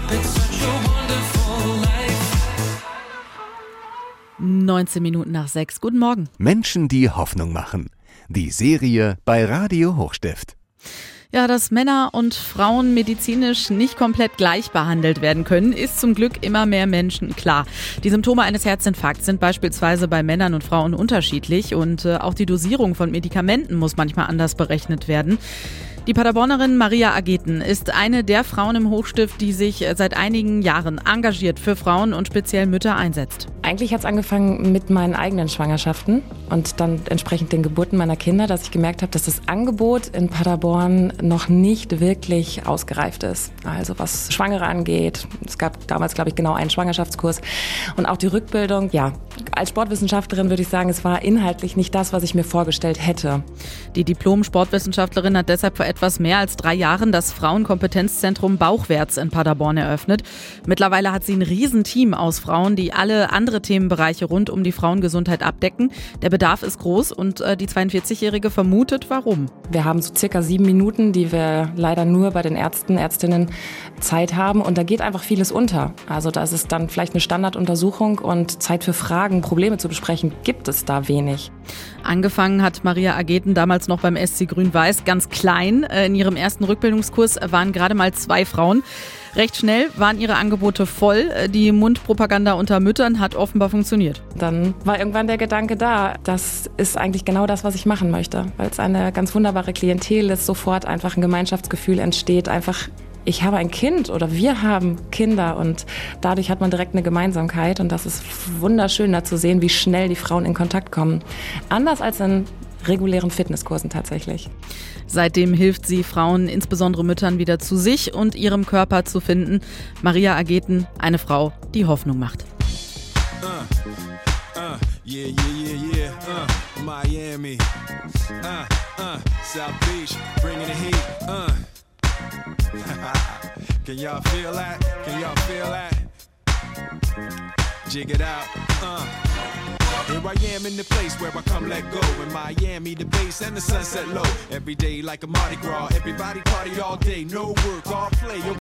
It's such a wonderful life. 19 Minuten nach 6. Guten Morgen. Menschen, die Hoffnung machen. Die Serie bei Radio Hochstift. Ja, dass Männer und Frauen medizinisch nicht komplett gleich behandelt werden können, ist zum Glück immer mehr Menschen klar. Die Symptome eines Herzinfarkts sind beispielsweise bei Männern und Frauen unterschiedlich und auch die Dosierung von Medikamenten muss manchmal anders berechnet werden. Die Paderbornerin Maria Ageten ist eine der Frauen im Hochstift, die sich seit einigen Jahren engagiert für Frauen und speziell Mütter einsetzt. Eigentlich hat es angefangen mit meinen eigenen Schwangerschaften und dann entsprechend den Geburten meiner Kinder, dass ich gemerkt habe, dass das Angebot in Paderborn noch nicht wirklich ausgereift ist. Also was Schwangere angeht, es gab damals, glaube ich, genau einen Schwangerschaftskurs und auch die Rückbildung. Ja, als Sportwissenschaftlerin würde ich sagen, es war inhaltlich nicht das, was ich mir vorgestellt hätte. Die Diplom-Sportwissenschaftlerin hat deshalb vor etwas mehr als 3 Jahren das Frauenkompetenzzentrum Bauchwärts in Paderborn eröffnet. Mittlerweile hat sie ein Riesenteam aus Frauen, die alle andere Themenbereiche rund um die Frauengesundheit abdecken. Der Bedarf ist groß und die 42-Jährige vermutet, warum. Wir haben so circa 7 Minuten, die wir leider nur bei den Ärzten, Ärztinnen Zeit haben und da geht einfach vieles unter. Also da ist es dann vielleicht eine Standarduntersuchung und Zeit für Fragen, Probleme zu besprechen, gibt es da wenig. Angefangen hat Maria Ageten damals noch beim SC Grün-Weiß, ganz klein. In ihrem ersten Rückbildungskurs waren gerade mal 2 Frauen. Recht schnell waren ihre Angebote voll. Die Mundpropaganda unter Müttern hat offenbar funktioniert. Dann war irgendwann der Gedanke da, das ist eigentlich genau das, was ich machen möchte, weil es eine ganz wunderbare Klientel ist, sofort einfach ein Gemeinschaftsgefühl entsteht, einfach ich habe ein Kind oder wir haben Kinder und dadurch hat man direkt eine Gemeinsamkeit und das ist wunderschön da zu sehen, wie schnell die Frauen in Kontakt kommen. Anders als in regulären Fitnesskursen tatsächlich. Seitdem hilft sie Frauen, insbesondere Müttern, wieder zu sich und ihrem Körper zu finden. Maria Ageten, eine Frau, die Hoffnung macht. Miami, South Beach, bringing the heat, Can y'all feel that? Can y'all feel that? Jig it out, Here I am in the place where I come let go. In Miami, the bass and the sunset low. Every day like a Mardi Gras. Everybody party all day. No work, all play.